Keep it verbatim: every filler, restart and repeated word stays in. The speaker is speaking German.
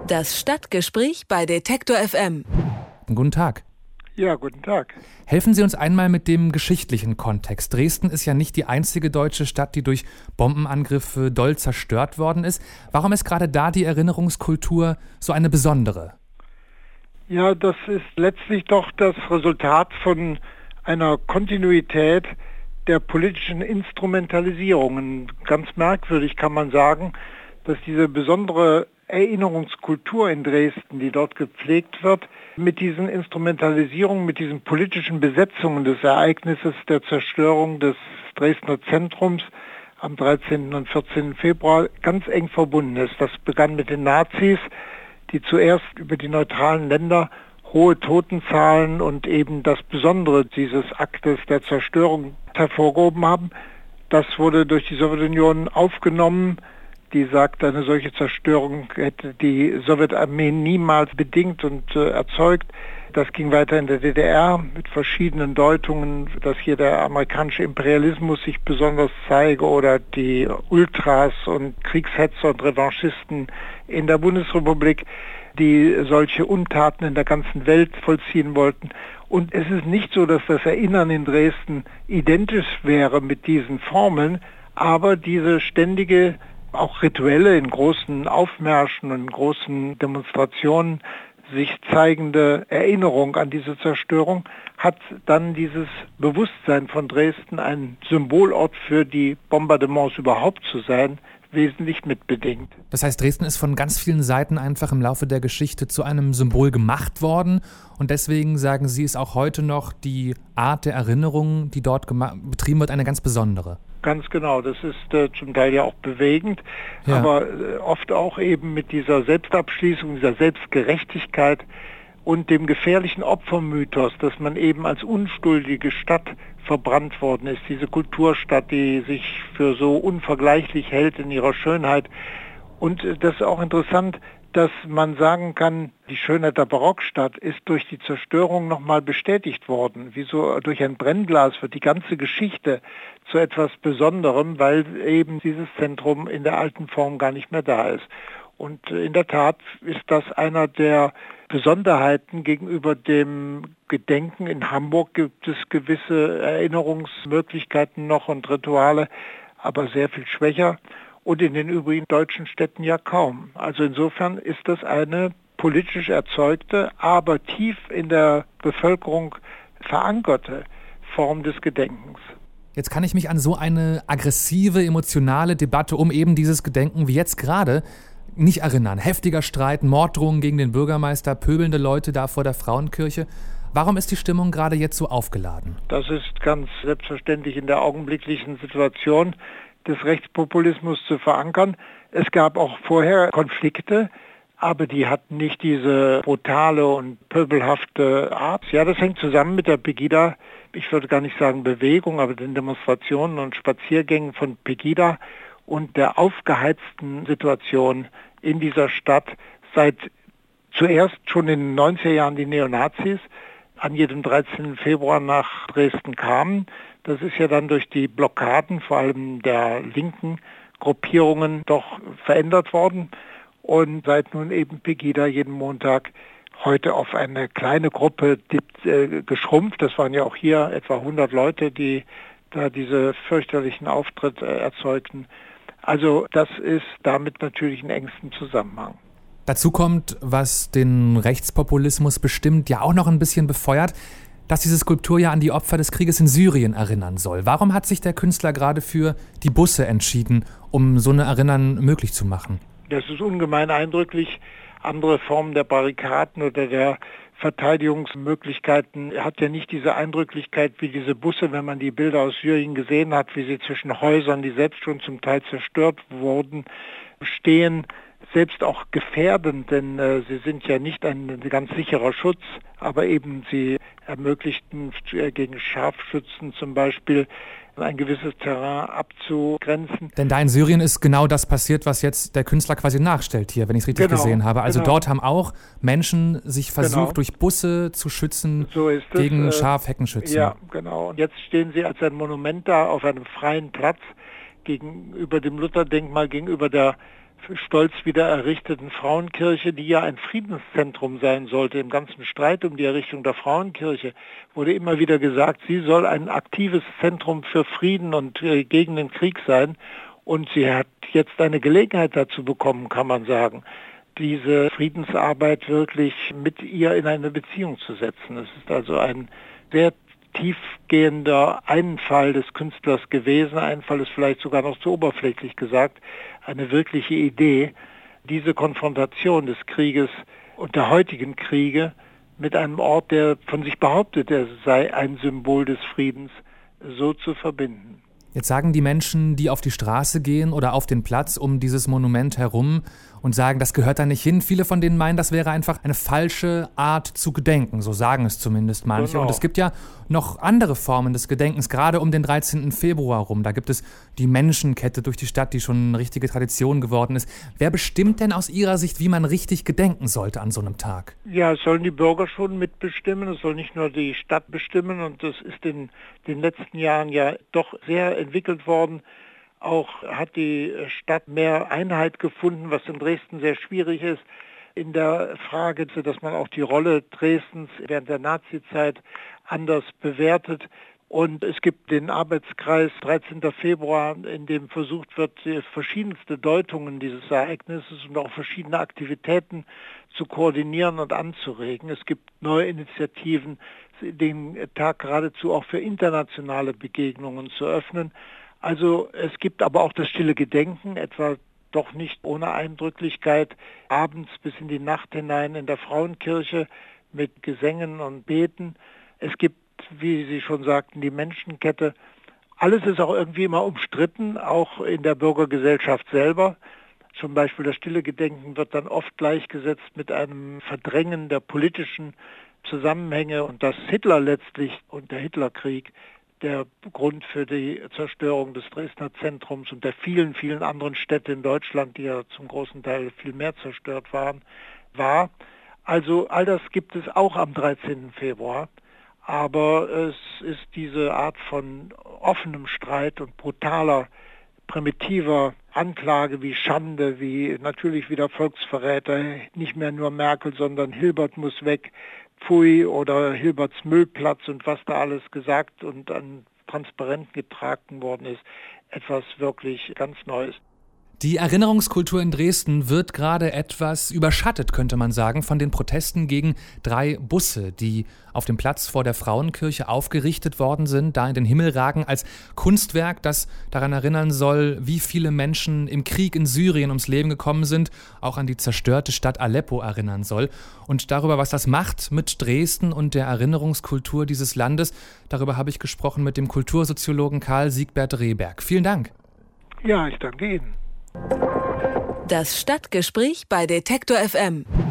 Das Stadtgespräch bei Detektor F M. Guten Tag. Ja, guten Tag. Helfen Sie uns einmal mit dem geschichtlichen Kontext. Dresden ist ja nicht die einzige deutsche Stadt, die durch Bombenangriffe doll zerstört worden ist. Warum ist gerade da die Erinnerungskultur so eine besondere? Ja, das ist letztlich doch das Resultat von einer Kontinuität der politischen Instrumentalisierungen. Ganz merkwürdig kann man sagen, dass diese besondere Erinnerungskultur in Dresden, die dort gepflegt wird, mit diesen Instrumentalisierungen, mit diesen politischen Besetzungen des Ereignisses der Zerstörung des Dresdner Zentrums am dreizehnten und vierzehnten Februar ganz eng verbunden ist. Das begann mit den Nazis, die zuerst über die neutralen Länder hohe Totenzahlen und eben das Besondere dieses Aktes der Zerstörung hervorgehoben haben. Das wurde durch die Sowjetunion aufgenommen. Die sagt, eine solche Zerstörung hätte die Sowjetarmee niemals bedingt und äh, erzeugt. Das ging weiter in der D D R mit verschiedenen Deutungen, dass hier der amerikanische Imperialismus sich besonders zeige oder die Ultras und Kriegshetzer und Revanchisten in der Bundesrepublik, die solche Untaten in der ganzen Welt vollziehen wollten. Und es ist nicht so, dass das Erinnern in Dresden identisch wäre mit diesen Formeln, aber diese ständige, auch rituelle, in großen Aufmärschen und in großen Demonstrationen sich zeigende Erinnerung an diese Zerstörung hat dann dieses Bewusstsein von Dresden, ein Symbolort für die Bombardements überhaupt zu sein, wesentlich mitbedingt. Das heißt, Dresden ist von ganz vielen Seiten einfach im Laufe der Geschichte zu einem Symbol gemacht worden und deswegen, sagen Sie, ist auch heute noch die Art der Erinnerung, die dort gema- betrieben wird, eine ganz besondere. Ganz genau, das ist äh, zum Teil ja auch bewegend, ja. aber äh, oft auch eben mit dieser Selbstabschließung, dieser Selbstgerechtigkeit und dem gefährlichen Opfermythos, dass man eben als unschuldige Stadt verbrannt worden ist. Diese Kulturstadt, die sich für so unvergleichlich hält in ihrer Schönheit. Und äh, das ist auch interessant, dass man sagen kann, die Schönheit der Barockstadt ist durch die Zerstörung nochmal bestätigt worden. Wie so durch ein Brennglas wird die ganze Geschichte zu etwas Besonderem, weil eben dieses Zentrum in der alten Form gar nicht mehr da ist. Und in der Tat ist das einer der Besonderheiten gegenüber dem Gedenken. In Hamburg gibt es gewisse Erinnerungsmöglichkeiten noch und Rituale, aber sehr viel schwächer. Und in den übrigen deutschen Städten ja kaum. Also insofern ist das eine politisch erzeugte, aber tief in der Bevölkerung verankerte Form des Gedenkens. Jetzt kann ich mich an so eine aggressive, emotionale Debatte um eben dieses Gedenken wie jetzt gerade nicht erinnern. Heftiger Streit, Morddrohungen gegen den Bürgermeister, pöbelnde Leute da vor der Frauenkirche. Warum ist die Stimmung gerade jetzt so aufgeladen? Das ist ganz selbstverständlich in der augenblicklichen Situation des Rechtspopulismus zu verankern. Es gab auch vorher Konflikte, aber die hatten nicht diese brutale und pöbelhafte Art. Ja, das hängt zusammen mit der Pegida, ich würde gar nicht sagen Bewegung, aber den Demonstrationen und Spaziergängen von Pegida und der aufgeheizten Situation in dieser Stadt seit zuerst schon in den neunziger Jahren die Neonazis an jedem dreizehnten Februar nach Dresden kamen. Das ist ja dann durch die Blockaden, vor allem der linken Gruppierungen, doch verändert worden. Und seit nun eben Pegida jeden Montag heute auf eine kleine Gruppe äh, geschrumpft. Das waren ja auch hier etwa hundert Leute, die da diese fürchterlichen Auftritte äh, erzeugten. Also das ist damit natürlich in engstem Zusammenhang. Dazu kommt, was den Rechtspopulismus bestimmt, ja auch noch ein bisschen befeuert, dass diese Skulptur ja an die Opfer des Krieges in Syrien erinnern soll. Warum hat sich der Künstler gerade für die Busse entschieden, um so eine Erinnern möglich zu machen? Das ist ungemein eindrücklich. Andere Formen der Barrikaden oder der Verteidigungsmöglichkeiten hat ja nicht diese Eindrücklichkeit wie diese Busse, wenn man die Bilder aus Syrien gesehen hat, wie sie zwischen Häusern, die selbst schon zum Teil zerstört wurden, stehen. Selbst auch gefährdend, denn äh, sie sind ja nicht ein ganz sicherer Schutz, aber eben sie ermöglichten äh, gegen Scharfschützen zum Beispiel ein gewisses Terrain abzugrenzen. Denn da in Syrien ist genau das passiert, was jetzt der Künstler quasi nachstellt hier, wenn ich es richtig genau, gesehen habe. Also genau. Dort haben auch Menschen sich versucht, genau. durch Busse zu schützen so ist gegen es, äh, Scharfheckenschützen. Ja, genau. Und jetzt stehen sie als ein Monument da auf einem freien Platz gegenüber dem Lutherdenkmal, gegenüber der stolz wieder errichteten Frauenkirche, die ja ein Friedenszentrum sein sollte. Im ganzen Streit um die Errichtung der Frauenkirche wurde immer wieder gesagt, sie soll ein aktives Zentrum für Frieden und äh, gegen den Krieg sein. Und sie hat jetzt eine Gelegenheit dazu bekommen, kann man sagen, diese Friedensarbeit wirklich mit ihr in eine Beziehung zu setzen. Es ist also ein sehr tiefgehender Einfall des Künstlers gewesen. Einfall ist vielleicht sogar noch zu oberflächlich gesagt. Eine wirkliche Idee, diese Konfrontation des Krieges und der heutigen Kriege mit einem Ort, der von sich behauptet, er sei ein Symbol des Friedens, so zu verbinden. Jetzt sagen die Menschen, die auf die Straße gehen oder auf den Platz um dieses Monument herum und sagen, das gehört da nicht hin. Viele von denen meinen, das wäre einfach eine falsche Art zu gedenken. So sagen es zumindest manche. Genau. Und es gibt ja noch andere Formen des Gedenkens, gerade um den dreizehnten Februar rum. Da gibt es die Menschenkette durch die Stadt, die schon eine richtige Tradition geworden ist. Wer bestimmt denn aus Ihrer Sicht, wie man richtig gedenken sollte an so einem Tag? Ja, es sollen die Bürger schon mitbestimmen. Es soll nicht nur die Stadt bestimmen. Und das ist in den letzten Jahren ja doch sehr entwickelt worden. Auch hat die Stadt mehr Einheit gefunden, was in Dresden sehr schwierig ist, in der Frage, dass man auch die Rolle Dresdens während der Nazizeit anders bewertet. Und es gibt den Arbeitskreis dreizehnten Februar, in dem versucht wird, verschiedenste Deutungen dieses Ereignisses und auch verschiedene Aktivitäten zu koordinieren und anzuregen. Es gibt neue Initiativen, den Tag geradezu auch für internationale Begegnungen zu öffnen. Also es gibt aber auch das stille Gedenken, etwa doch nicht ohne Eindrücklichkeit, abends bis in die Nacht hinein in der Frauenkirche mit Gesängen und Beten. Es gibt, wie Sie schon sagten, die Menschenkette. Alles ist auch irgendwie immer umstritten, auch in der Bürgergesellschaft selber. Zum Beispiel das stille Gedenken wird dann oft gleichgesetzt mit einem Verdrängen der politischen Zusammenhänge und dass Hitler letztlich und der Hitlerkrieg der Grund für die Zerstörung des Dresdner Zentrums und der vielen, vielen anderen Städte in Deutschland, die ja zum großen Teil viel mehr zerstört waren, war. Also all das gibt es auch am dreizehnten Februar. Aber es ist diese Art von offenem Streit und brutaler, primitiver Anklage wie Schande, wie natürlich wieder Volksverräter, nicht mehr nur Merkel, sondern Hilbert muss weg, Pfui oder Hilberts Müllplatz und was da alles gesagt und an Transparenten getragen worden ist, etwas wirklich ganz Neues. Die Erinnerungskultur in Dresden wird gerade etwas überschattet, könnte man sagen, von den Protesten gegen drei Busse, die auf dem Platz vor der Frauenkirche aufgerichtet worden sind, da in den Himmel ragen, als Kunstwerk, das daran erinnern soll, wie viele Menschen im Krieg in Syrien ums Leben gekommen sind, auch an die zerstörte Stadt Aleppo erinnern soll. Und darüber, was das macht mit Dresden und der Erinnerungskultur dieses Landes, darüber habe ich gesprochen mit dem Kultursoziologen Karl Siegbert Rehberg. Vielen Dank. Ja, ich danke Ihnen. Das Stadtgespräch bei Detektor F M.